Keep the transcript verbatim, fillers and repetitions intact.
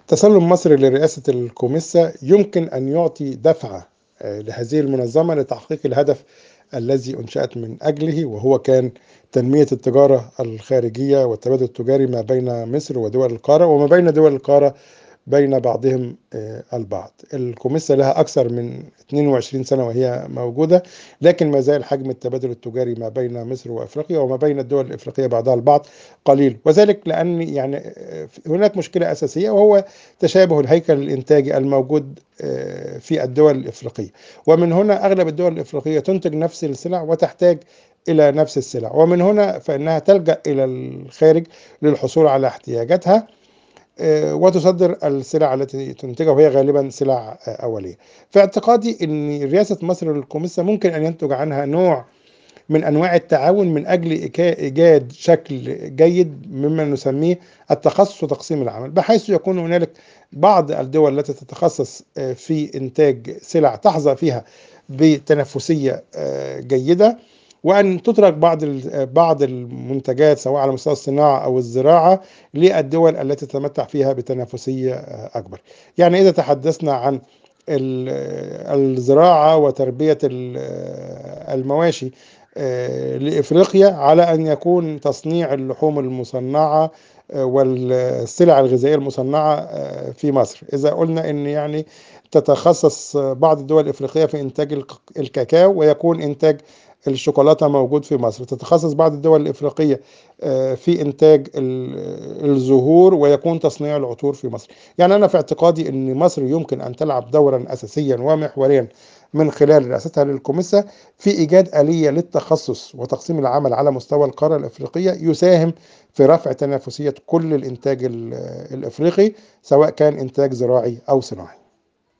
تسلم مصر لرئاسة الكوميسا يمكن أن يعطي دفعة آه، لهذه المنظمة لتحقيق الهدف الذي أنشأت من أجله، وهو كان تنمية التجارة الخارجية والتبادل التجاري ما بين مصر ودول القارة وما بين دول القارة بين بعضهم آه، البعض. الكوميسا لها أكثر من اثنين وعشرين سنة وهي موجودة، لكن ما زال حجم التبادل التجاري ما بين مصر وأفريقيا وما بين الدول الإفريقية بعضها البعض قليل، وذلك لأن يعني آه، هناك مشكلة أساسية، وهو تشابه الهيكل الإنتاجي الموجود آه، في الدول الإفريقية. ومن هنا أغلب الدول الإفريقية تنتج نفس السلع وتحتاج إلى نفس السلع، ومن هنا فإنها تلجأ إلى الخارج للحصول على احتياجاتها آه، وتصدر السلع التي تنتجها، وهي غالبا سلع آه، أولية. في اعتقادي أن رئاسة مصر للكوميسا ممكن أن ينتج عنها نوع من أنواع التعاون من أجل إيكا- إيجاد شكل جيد مما نسميه التخصص وتقسيم العمل، بحيث يكون هنالك بعض الدول التي تتخصص آه، في إنتاج سلع تحظى فيها بتنافسية آه، جيدة، وأن تترك بعض ال- بعض المنتجات سواء على مستوى الصناعة أو الزراعة للدول التي تتمتع فيها بتنافسية آه، أكبر. يعني إذا تحدثنا عن ال- الزراعة وتربية ال- المواشي آه، لإفريقيا، على أن يكون تصنيع اللحوم المصنعة آه، والسلع الغذائية المصنعة آه، في مصر. إذا قلنا أن يعني تتخصص بعض الدول الإفريقية في إنتاج الك- الكاكاو، ويكون إنتاج الشوكولاتة موجود في مصر. تتخصص بعض الدول الإفريقية آه، في إنتاج ال- الزهور، ويكون تصنيع العطور في مصر. يعني أنا في اعتقادي أن مصر يمكن أن تلعب دورا أساسيا ومحوريا من خلال رئاستها للكوميسا في إيجاد آلية للتخصص وتقسيم العمل على مستوى القارة الأفريقية، يساهم في رفع تنافسية كل الإنتاج ال- الأفريقي، سواء كان إنتاج زراعي أو صناعي.